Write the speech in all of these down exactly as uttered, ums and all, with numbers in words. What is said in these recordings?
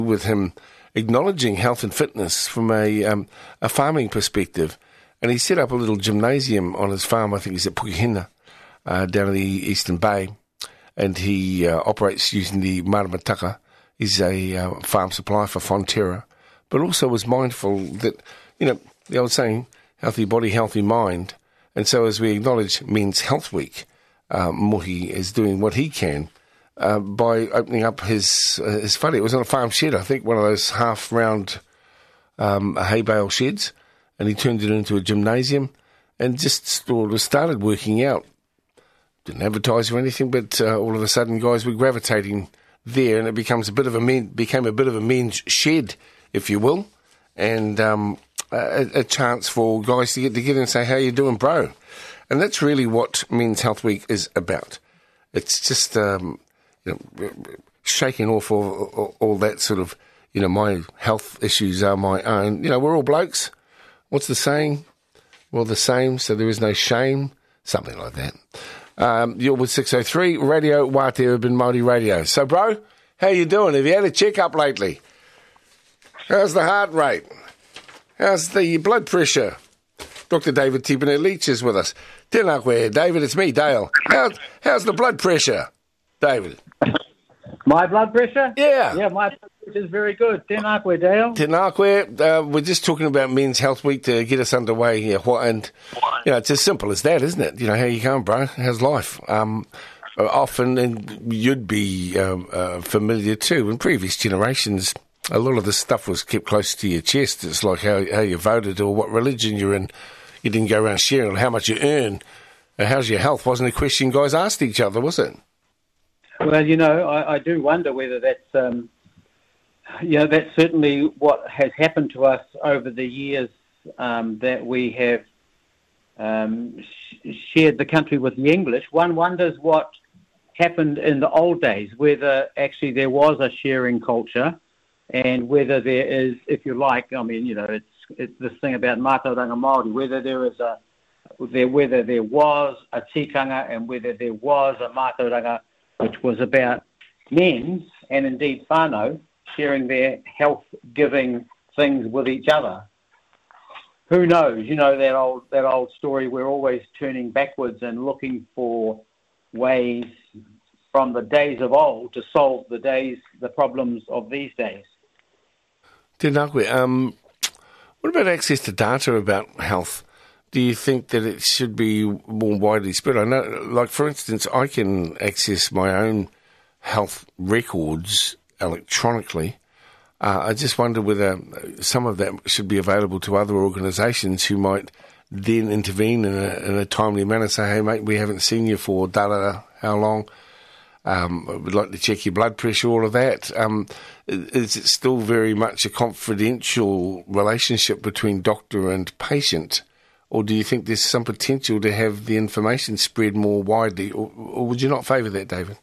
with him acknowledging health and fitness from a um, a farming perspective. And he set up a little gymnasium on his farm, I think he's at Pukehina, uh, down in the Eastern Bay. And he uh, operates using the Maramataka. He's a uh, farm supplier for Fonterra, but also was mindful that, you know, the old saying, healthy body, healthy mind. And so as we acknowledge Men's Health Week, uh, Mohi is doing what he can uh, by opening up his uh, his whare. It was on a farm shed, I think, one of those half-round um, hay bale sheds, and he turned it into a gymnasium and just sort of started working out. Didn't advertise or anything, but uh, all of a sudden guys were gravitating there, and it becomes a bit of a men, became a bit of a men's shed, if you will, and um, a, a chance for guys to get together and say, "How you doing, bro?" And that's really what Men's Health Week is about. It's just um, you know, shaking off all, all, all that sort of, you know, my health issues are my own. You know, we're all blokes. What's the saying? Well, the same, so there is no shame. Something like that. Um, you're with six oh three Radio Wātea Urban Māori Radio. So, bro, how you doing? Have you had a check-up lately? How's the heart rate? How's the blood pressure? Doctor David Tipene Leach is with us. Tēnā koe, David, it's me, Dale. How's, how's the blood pressure, David? My blood pressure? Yeah. Yeah, my blood pressure is very good. Tēnā koe, Dale. Tēnā koe. Uh, we're just talking about Men's Health Week to get us underway here. And, you know, it's as simple as that, isn't it? You know, how you going, bro? How's life? Um, often, and you'd be um, uh, familiar too, in previous generations, a lot of this stuff was kept close to your chest. It's like how, how you voted or what religion you're in. You didn't go around sharing how much you earn. Uh, how's your health? Wasn't a question guys asked each other, was it? Well, you know, I, I do wonder whether that's, um, you know, that's certainly what has happened to us over the years, um, that we have um, sh- shared the country with the English. One wonders what happened in the old days, whether actually there was a sharing culture and whether there is, if you like, I mean, you know, it's, it's this thing about mātauranga Māori, whether there is a, there, whether there was a tikanga and whether there was a mātauranga which was about men's and indeed whānau sharing their health-giving things with each other. Who knows? You know, that old that old story, we're always turning backwards and looking for ways from the days of old to solve the days, the problems of these days. Tēnā koe. Um, what about access to data about health? Do you think that it should be more widely spread? I know, like, for instance, I can access my own health records electronically. Uh, I just wonder whether some of that should be available to other organisations who might then intervene in a, in a timely manner, say, "Hey, mate, we haven't seen you for da-da-da, how long? Um, we'd like to check your blood pressure," all of that. Um, is it still very much a confidential relationship between doctor and patient? Or do you think there's some potential to have the information spread more widely? Or, or would you not favour that, David?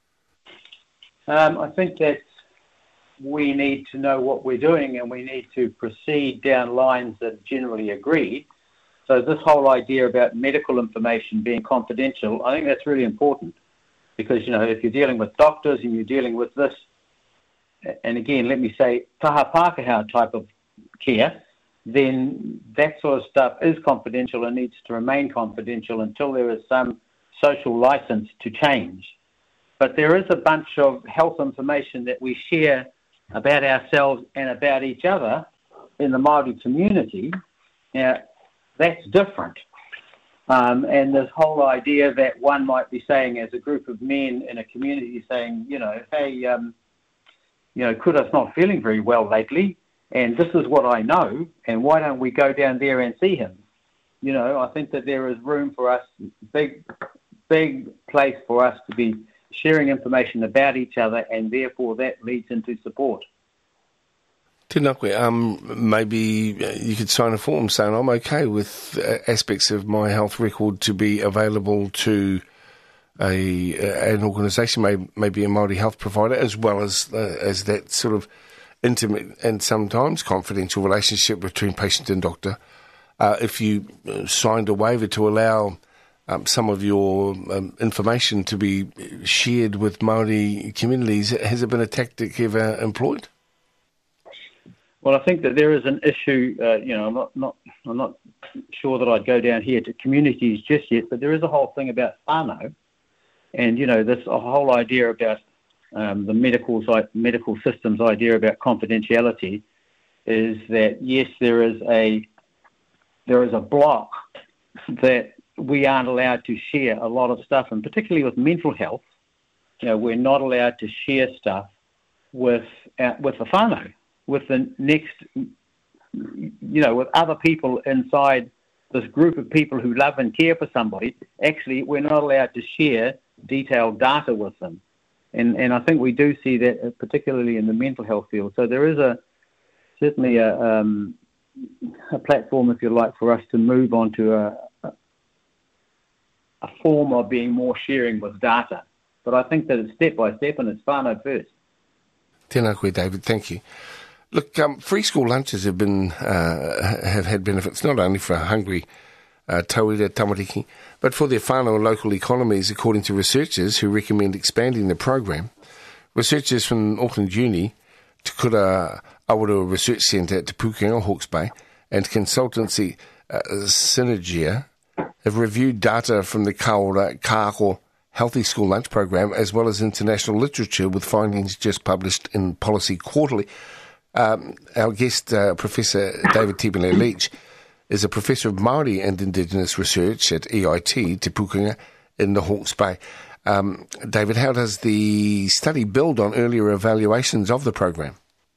Um, I think that we need to know what we're doing and we need to proceed down lines that are generally agreed. So this whole idea about medical information being confidential, I think that's really important. Because, you know, if you're dealing with doctors and you're dealing with this, and again, let me say, taha Pākehā type of care, then that sort of stuff is confidential and needs to remain confidential until there is some social license to change. But there is a bunch of health information that we share about ourselves and about each other in the Māori community. Now, that's different. Um, and this whole idea that one might be saying as a group of men in a community saying, you know, hey, um, you know, Kura's not feeling very well lately, and this is what I know, and why don't we go down there and see him? You know, I think that there is room for us, big, big place for us to be sharing information about each other, and therefore that leads into support. Tēnā koe, um, maybe you could sign a form saying I'm okay with aspects of my health record to be available to a an organisation, maybe, maybe a Māori health provider, as well as uh, as that sort of intimate and sometimes confidential relationship between patient and doctor. Uh, if you signed a waiver to allow um, some of your um, information to be shared with Māori communities, has it been a tactic ever employed? Well, I think that there is an issue. Uh, you know, I'm not, not, I'm not sure that I'd go down here to communities just yet, but there is a whole thing about whānau, and you know, this a whole idea about um, the medical medical systems idea about confidentiality is that yes, there is a there is a block that we aren't allowed to share a lot of stuff, and particularly with mental health, you know, we're not allowed to share stuff with uh, with the whānau, with the next, you know, with other people inside this group of people who love and care for somebody. Actually, we're not allowed to share detailed data with them. And and I think we do see that particularly in the mental health field. So there is a certainly a, um, a platform, if you like, for us to move on to a, a form of being more sharing with data. But I think that it's step by step and it's whānau first. Tēnā koe, David. Thank you. Look, um, free school lunches have been uh, have had benefits not only for hungry uh, tauira tamariki, but for their whānau and local economies, according to researchers who recommend expanding the program. Researchers from Auckland Uni, Te Kura Awarua Research Centre at Te Pukenga, Hawke's Bay, and consultancy uh, Synergia have reviewed data from the Kaora Kāko Healthy School Lunch Program, as well as international literature with findings just published in Policy Quarterly. Um, our guest, uh, Professor David Tibile Leach, is a Professor of Māori and Indigenous Research at E I T, Te Pukenga, in the Hawke's Bay. Um, David, how does the study build on earlier evaluations of the program?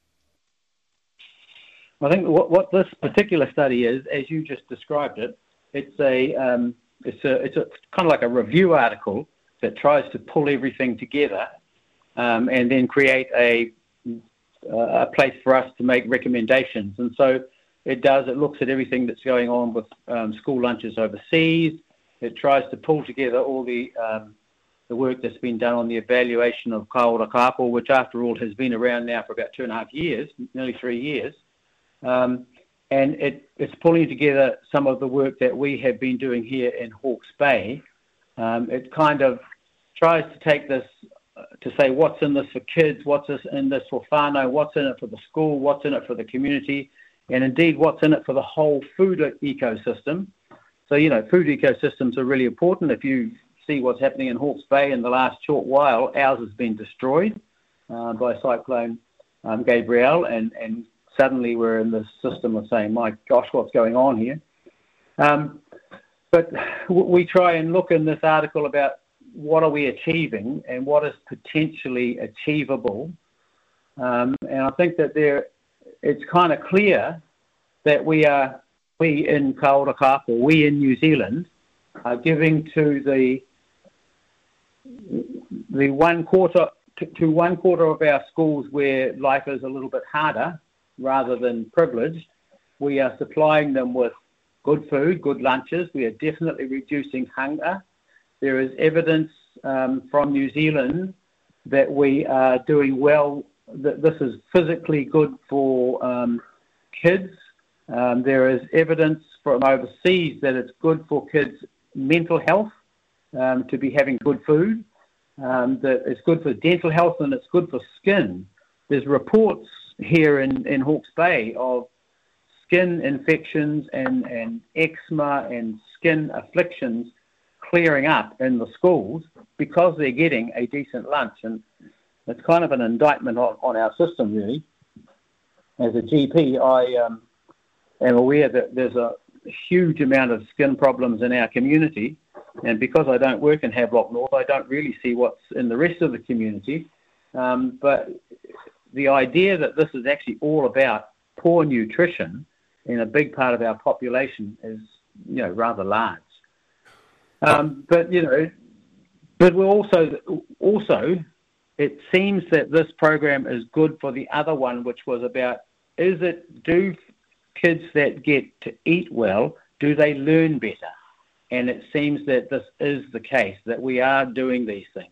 I think what, what this particular study is, as you just described it, it's a um, it's a it's a kind of like a review article that tries to pull everything together um, and then create a a place for us to make recommendations. And so it does, it looks at everything that's going on with um, school lunches overseas. It tries to pull together all the um, the work that's been done on the evaluation of Kaora Kāko, which after all has been around now for about two and a half years, nearly three years. Um, and it, it's pulling together some of the work that we have been doing here in Hawke's Bay. Um, it kind of tries to take this to say what's in this for kids, what's in this for whānau, what's in it for the school, what's in it for the community, and indeed what's in it for the whole food ecosystem. So, you know, food ecosystems are really important. If you see what's happening in Hawke's Bay in the last short while, ours has been destroyed uh, by Cyclone um, Gabrielle, and, and suddenly we're in this system of saying, my gosh, what's going on here? Um, but we try and look in this article about what are we achieving and what is potentially achievable. Um, and I think that there, it's kind of clear that we are, we in Kaora Kāko, we in New Zealand, are giving to the the one quarter to, to one quarter of our schools where life is a little bit harder rather than privileged. We are supplying them with good food, good lunches. We are definitely reducing hunger. There is evidence um, from New Zealand that we are doing well, that this is physically good for um, kids. Um, there is evidence from overseas that it's good for kids' mental health um, to be having good food, um, that it's good for dental health and it's good for skin. There's reports here in, in Hawke's Bay of skin infections and, and eczema and skin afflictions clearing up in the schools because they're getting a decent lunch. And it's kind of an indictment on, on our system, really. As a G P, I um, am aware that there's a huge amount of skin problems in our community, and because I don't work in Havelock North, I don't really see what's in the rest of the community. Um, but the idea that this is actually all about poor nutrition in a big part of our population is, you know, rather large. Um, but, you know, but we're also, also, it seems that this program is good for the other one, which was about, is it, do kids that get to eat well, do they learn better? And it seems that this is the case, that we are doing these things.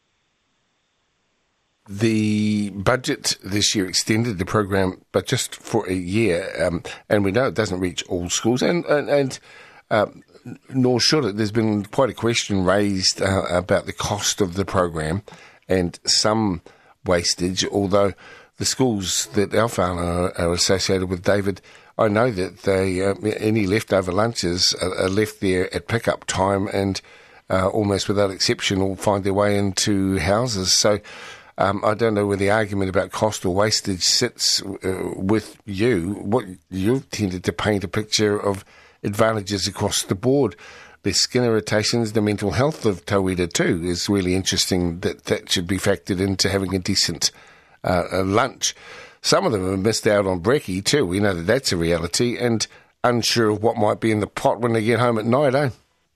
The budget this year extended the program, but just for a year, um, and we know it doesn't reach all schools, and, and, and um, nor should it. There's been quite a question raised uh, about the cost of the program and some wastage, although the schools that our whānau are, are associated with, David, I know that they uh, any leftover lunches are, are left there at pick-up time and uh, almost without exception will find their way into houses. So um, I don't know where the argument about cost or wastage sits uh, with you. What you've tended to paint a picture of advantages across the board. The skin irritations, the mental health of tauira too is really interesting that that should be factored into having a decent uh, a lunch. Some of them have missed out on brekkie too. We know that that's a reality and unsure of what might be in the pot when they get home at night, eh?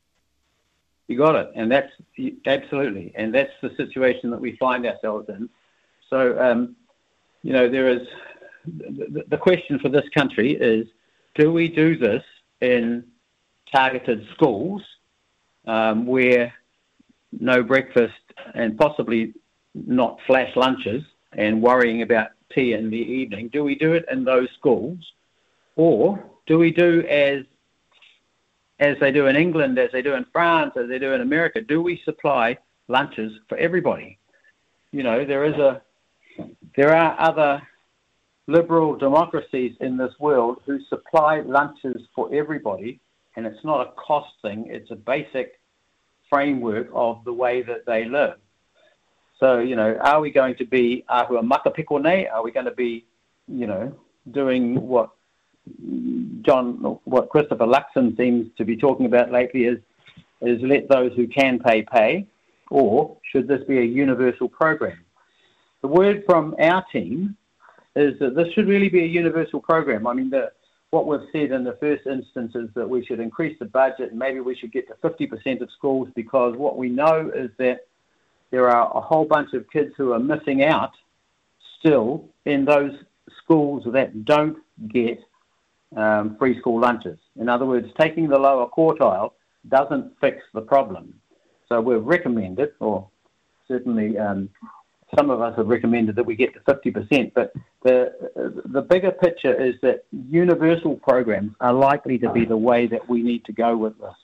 You got it. And that's absolutely. And that's the situation that we find ourselves in. So, um, you know, there is the, the question for this country is, do we do this in targeted schools um, where no breakfast and possibly not flash lunches and worrying about tea in the evening? Do we do it in those schools, or do we do as as they do in England, as they do in France, as they do in America? Do we supply lunches for everybody? You know, there is a there are other liberal democracies in this world who supply lunches for everybody, and it's not a cost thing, it's a basic framework of the way that they live. So, you know, are we going to be ahua makapiko nei? Are we going to be, you know, doing what John, what Christopher Luxon seems to be talking about lately is, is let those who can pay, pay, or should this be a universal program? The word from our team is that this should really be a universal program. I mean, the, what we've said in the first instance is that we should increase the budget and maybe we should get to fifty percent of schools, because what we know is that there are a whole bunch of kids who are missing out still in those schools that don't get um, free school lunches. In other words, taking the lower quartile doesn't fix the problem. So we've recommended, or certainly um, some of us have recommended, that we get to fifty percent, but the the bigger picture is that universal programs are likely to be the way that we need to go with this.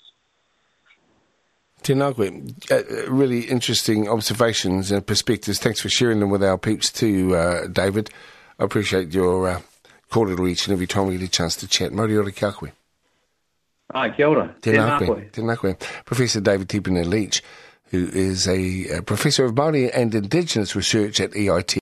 Tēnā koe. Uh, really interesting observations and perspectives. Thanks for sharing them with our peeps too, uh, David. I appreciate your uh, kōrero each and every time we get a chance to chat. Mauri ora kia koe. Ai, kia ora. Tēnā koe. Tēnā koe. Professor David Tipene Leach, who is a, a Professor of Māori and Indigenous Research at E I T.